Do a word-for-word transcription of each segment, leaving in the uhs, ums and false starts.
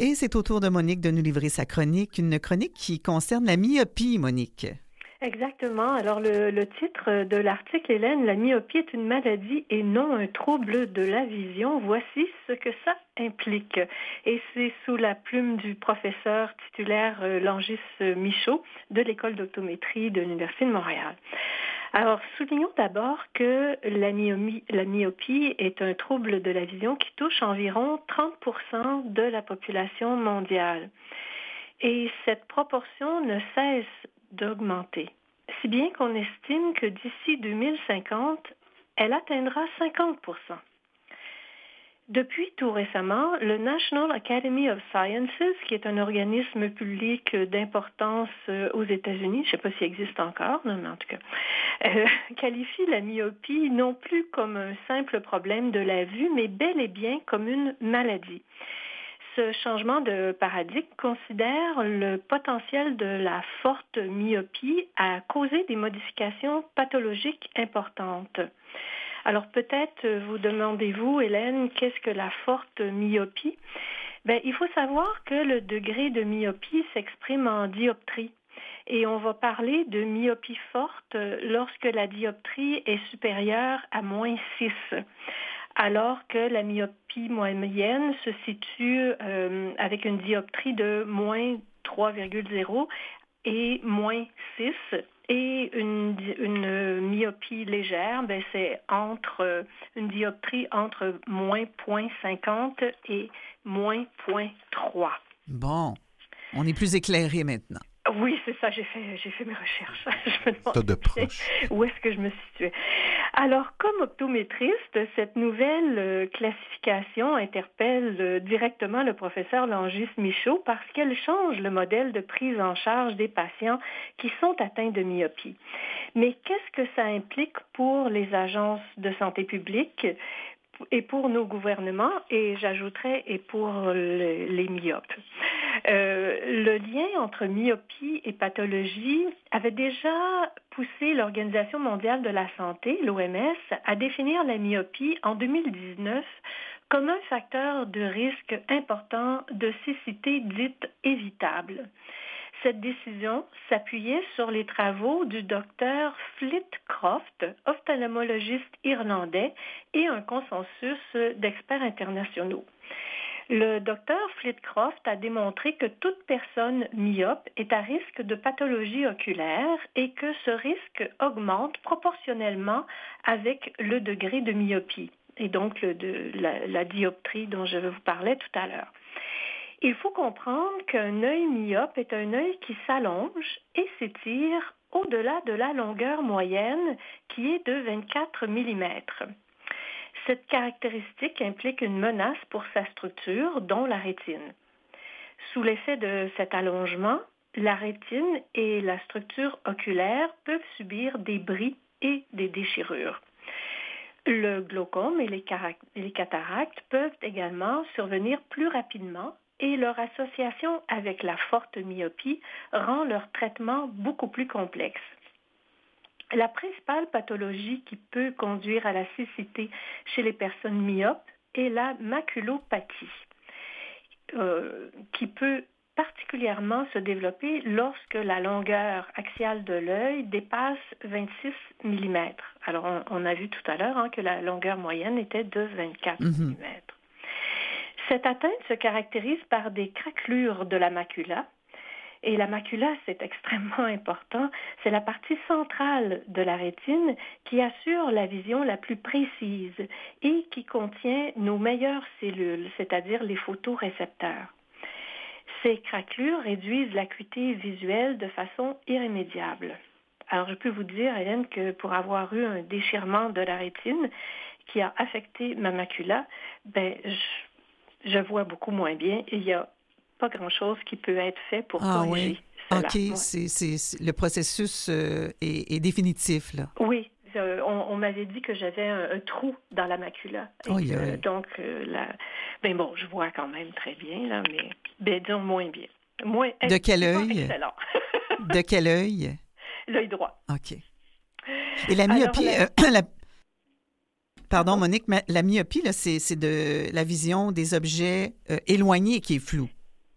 Et c'est au tour de Monique de nous livrer sa chronique, une chronique qui concerne la myopie, Monique. Exactement. Alors, le, le titre de l'article, Hélène, la myopie est une maladie et non un trouble de la vision. Voici ce que ça implique. Et c'est sous la plume du professeur titulaire euh, Langis Michaud de l'École d'optométrie de l'Université de Montréal. Alors, soulignons d'abord que la myopie, la myopie est un trouble de la vision qui touche environ trente pour cent de la population mondiale. Et cette proportion ne cesse d'augmenter, si bien qu'on estime que d'ici deux mille cinquante, elle atteindra cinquante pour cent. Depuis tout récemment, le National Academy of Sciences, qui est un organisme public d'importance aux États-Unis, je ne sais pas s'il existe encore, mais en tout cas, euh, qualifie la myopie non plus comme un simple problème de la vue, mais bel et bien comme une maladie. Ce changement de paradigme considère le potentiel de la forte myopie à causer des modifications pathologiques importantes. Alors peut-être vous demandez-vous, Hélène, qu'est-ce que la forte myopie? Bien, il faut savoir que le degré de myopie s'exprime en dioptrie. Et on va parler de myopie forte lorsque la dioptrie est supérieure à moins six. Alors que la myopie moyenne se situe euh, avec une dioptrie de moins trois virgule zéro et moins six. Et une, une myopie légère, ben c'est entre une dioptrie entre moins zéro virgule cinquante et moins zéro virgule trois. Bon, on est plus éclairé maintenant. Oui, c'est ça, j'ai fait, j'ai fait mes recherches. Je me demandais ça de proche. Où est-ce que je me situais. Alors, comme optométriste, cette nouvelle euh, classification interpelle euh, directement le professeur Langis Michaud parce qu'elle change le modèle de prise en charge des patients qui sont atteints de myopie. Mais qu'est-ce que ça implique pour les agences de santé publique et pour nos gouvernements, et j'ajouterais, et pour le, les myopes? Euh, le lien entre myopie et pathologie avait déjà poussé l'Organisation mondiale de la santé, l'O M S, à définir la myopie en deux mille dix-neuf comme un facteur de risque important de cécité dite évitable. Cette décision s'appuyait sur les travaux du docteur Flitcroft, ophtalmologiste irlandais, et un consensus d'experts internationaux. Le docteur Flitcroft a démontré que toute personne myope est à risque de pathologie oculaire et que ce risque augmente proportionnellement avec le degré de myopie, et donc le, de, la, la dioptrie dont je vous parlais tout à l'heure. Il faut comprendre qu'un œil myope est un œil qui s'allonge et s'étire au-delà de la longueur moyenne qui est de vingt-quatre millimètres. Cette caractéristique implique une menace pour sa structure, dont la rétine. Sous l'effet de cet allongement, la rétine et la structure oculaire peuvent subir des bris et des déchirures. Le glaucome et les, car- les cataractes peuvent également survenir plus rapidement et leur association avec la forte myopie rend leur traitement beaucoup plus complexe. La principale pathologie qui peut conduire à la cécité chez les personnes myopes est la maculopathie, euh, qui peut particulièrement se développer lorsque la longueur axiale de l'œil dépasse vingt-six millimètres. Alors, on, on a vu tout à l'heure hein, que la longueur moyenne était de vingt-quatre mm-hmm. millimètres. Cette atteinte se caractérise par des craquelures de la macula. Et la macula, c'est extrêmement important. C'est la partie centrale de la rétine qui assure la vision la plus précise et qui contient nos meilleures cellules, c'est-à-dire les photorécepteurs. Ces craquelures réduisent l'acuité visuelle de façon irrémédiable. Alors, je peux vous dire, Hélène, que pour avoir eu un déchirement de la rétine qui a affecté ma macula, ben, je, je vois beaucoup moins bien et il y a pas grand-chose qui peut être fait pour ah, corriger oui. cela. OK, ouais. c'est, c'est, c'est, le processus euh, est, est définitif, là. Oui, euh, on, on m'avait dit que j'avais un, un trou dans la macula. Et oh, que, yeah. Donc, euh, la... ben bon, je vois quand même très bien, là, mais ben, disons moins bien. Moins, de quel œil? Excellent. De quel œil? L'œil droit. OK. Et la myopie... Alors, la... Euh, la... Pardon, Monique, mais la myopie, là, c'est, c'est de la vision des objets euh, éloignés qui est floue.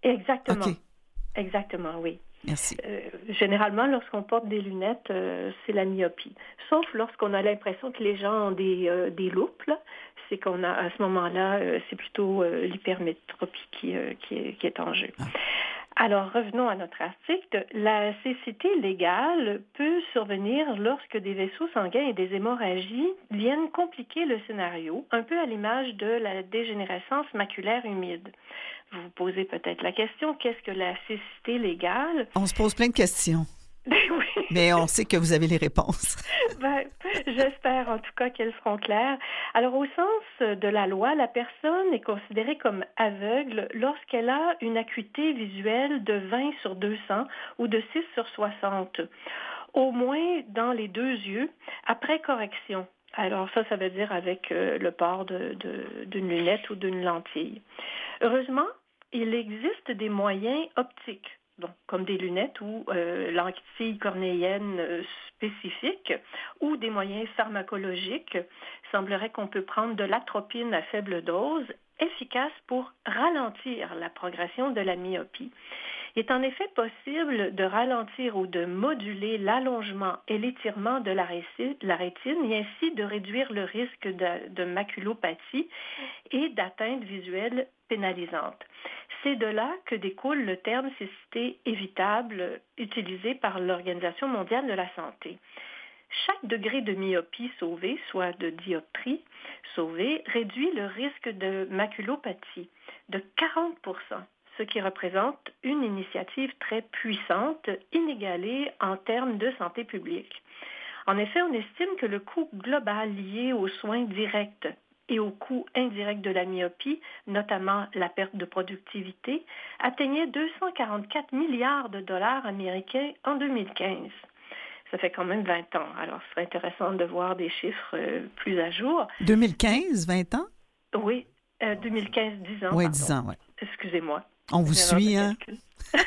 Exactement. OK. Exactement, oui. Merci. Euh, généralement, lorsqu'on porte des lunettes, euh, c'est la myopie. Sauf lorsqu'on a l'impression que les gens ont des, euh, des loupes, là, c'est qu'on a, à ce moment-là, euh, c'est plutôt euh, l'hypermétropie qui, euh, qui, est, qui est en jeu. Ah. Alors, revenons à notre article. La cécité légale peut survenir lorsque des vaisseaux sanguins et des hémorragies viennent compliquer le scénario, un peu à l'image de la dégénérescence maculaire humide. Vous vous posez peut-être la question, qu'est-ce que la cécité légale? On se pose plein de questions. Oui. Mais on sait que vous avez les réponses. Ben, j'espère en tout cas qu'elles seront claires. Alors, au sens de la loi, la personne est considérée comme aveugle lorsqu'elle a une acuité visuelle de vingt sur deux cents ou de six sur soixante, au moins dans les deux yeux, après correction. Alors ça, ça veut dire avec euh, le port de, de, d'une lunette ou d'une lentille. Heureusement, il existe des moyens optiques, bon, comme des lunettes ou euh, lentilles cornéennes euh, spécifiques ou des moyens pharmacologiques. Il semblerait qu'on peut prendre de l'atropine à faible dose, efficace pour ralentir la progression de la myopie. Il est en effet possible de ralentir ou de moduler l'allongement et l'étirement de la rétine et ainsi de réduire le risque de, de maculopathie et d'atteinte visuelle pénalisante. C'est de là que découle le terme cécité évitable utilisé par l'Organisation mondiale de la santé. Chaque degré de myopie sauvé, soit de dioptrie sauvée, réduit le risque de maculopathie de quarante pour cent. Ce qui représente une initiative très puissante, inégalée en termes de santé publique. En effet, on estime que le coût global lié aux soins directs et au coût indirect de la myopie, notamment la perte de productivité, atteignait deux cent quarante-quatre milliards de dollars américains en deux mille quinze. Ça fait quand même vingt ans. Alors, ce serait intéressant de voir des chiffres plus à jour. deux mille quinze, vingt ans? Oui, euh, deux mille quinze, dix ans. Oui, pardon. dix ans, oui. Excusez-moi. On vous Une erreur suit, de hein? calcul.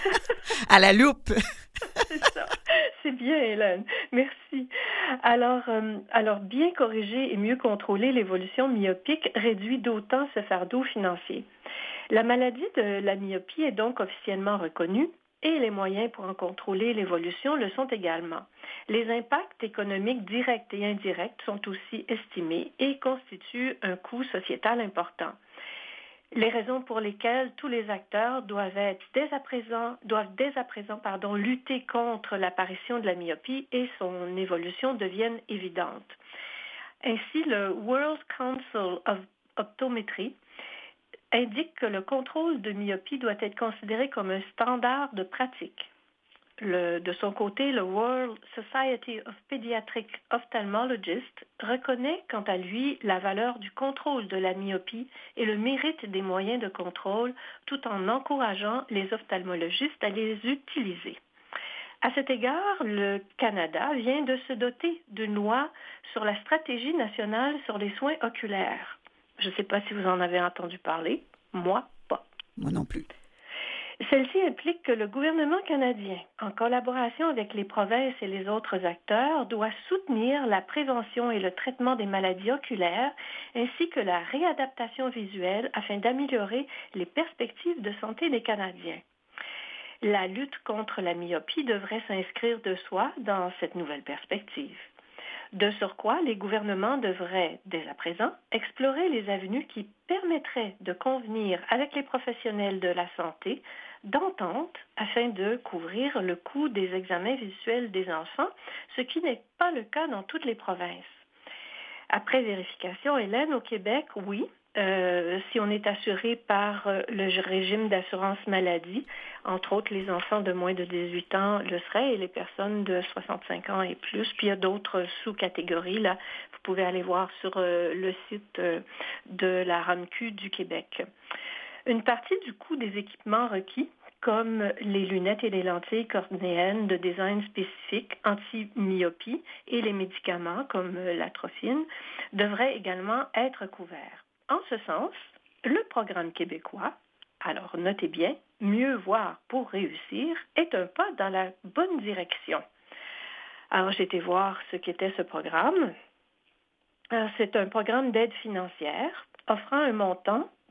À la loupe. C'est ça. C'est bien, Hélène. Merci. Alors, euh, alors, bien corriger et mieux contrôler l'évolution myopique réduit d'autant ce fardeau financier. La maladie de la myopie est donc officiellement reconnue et les moyens pour en contrôler l'évolution le sont également. Les impacts économiques directs et indirects sont aussi estimés et constituent un coût sociétal important. Les raisons pour lesquelles tous les acteurs doivent être dès à présent, doivent dès à présent pardon, lutter contre l'apparition de la myopie et son évolution deviennent évidentes. Ainsi, le World Council of Optometry indique que le contrôle de myopie doit être considéré comme un standard de pratique. Le, de son côté, le World Society of Pediatric Ophthalmologists reconnaît quant à lui la valeur du contrôle de la myopie et le mérite des moyens de contrôle tout en encourageant les ophtalmologistes à les utiliser. À cet égard, le Canada vient de se doter d'une loi sur la stratégie nationale sur les soins oculaires. Je ne sais pas si vous en avez entendu parler, moi pas. Moi non plus. Celle-ci implique que le gouvernement canadien, en collaboration avec les provinces et les autres acteurs, doit soutenir la prévention et le traitement des maladies oculaires, ainsi que la réadaptation visuelle afin d'améliorer les perspectives de santé des Canadiens. La lutte contre la myopie devrait s'inscrire de soi dans cette nouvelle perspective. De surcroît, les gouvernements devraient, dès à présent, explorer les avenues qui permettraient de convenir avec les professionnels de la santé d'entente afin de couvrir le coût des examens visuels des enfants, ce qui n'est pas le cas dans toutes les provinces. Après vérification, Hélène, au Québec, oui, euh, si on est assuré par euh, le régime d'assurance maladie, entre autres les enfants de moins de dix-huit ans le seraient et les personnes de soixante-cinq ans et plus. Puis il y a d'autres sous-catégories, là, vous pouvez aller voir sur euh, le site euh, de la R A M Q du Québec. Une partie du coût des équipements requis, comme les lunettes et les lentilles cornéennes de design spécifique anti-myopie et les médicaments comme l'atropine, devrait également être couverts. En ce sens, le programme québécois, alors notez bien, Mieux voir pour réussir, est un pas dans la bonne direction. Alors j'ai été voir ce qu'était ce programme. Alors, c'est un programme d'aide financière offrant un montant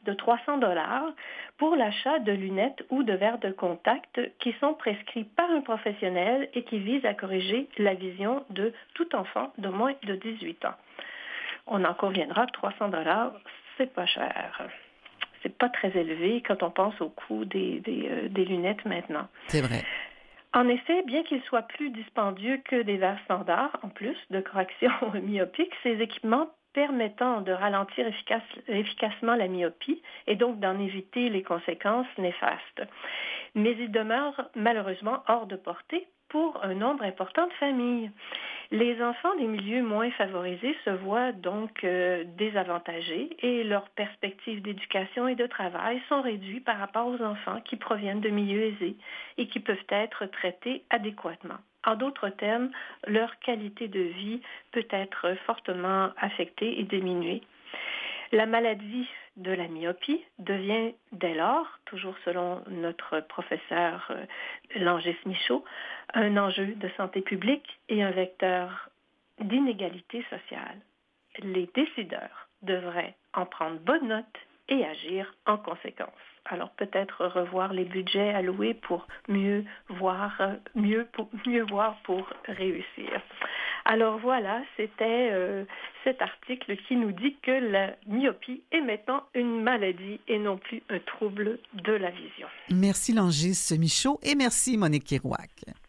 de trois cents dollars pour l'achat de lunettes ou de verres de contact qui sont prescrits par un professionnel et qui visent à corriger la vision de tout enfant de moins de dix-huit ans. On en conviendra que trois cents dollars, c'est pas cher. C'est pas très élevé quand on pense au coût des, des, euh, des lunettes maintenant. C'est vrai. En effet, bien qu'ils soient plus dispendieux que des verres standards, en plus de correction myopique, ces équipements permettant de ralentir efficace, efficacement la myopie et donc d'en éviter les conséquences néfastes. Mais ils demeurent malheureusement hors de portée pour un nombre important de familles. Les enfants des milieux moins favorisés se voient donc euh, désavantagés et leurs perspectives d'éducation et de travail sont réduites par rapport aux enfants qui proviennent de milieux aisés et qui peuvent être traités adéquatement. En d'autres termes, leur qualité de vie peut être fortement affectée et diminuée. La maladie de la myopie devient dès lors, toujours selon notre professeur euh, Langis Michaud, un enjeu de santé publique et un vecteur d'inégalité sociale. Les décideurs devraient en prendre bonne note et agir en conséquence. Alors peut-être revoir les budgets alloués pour mieux voir, mieux, pour, mieux voir pour réussir. Alors voilà, c'était euh, cet article qui nous dit que la myopie est maintenant une maladie et non plus un trouble de la vision. Merci Langis Michaud et merci Monique Kerouac.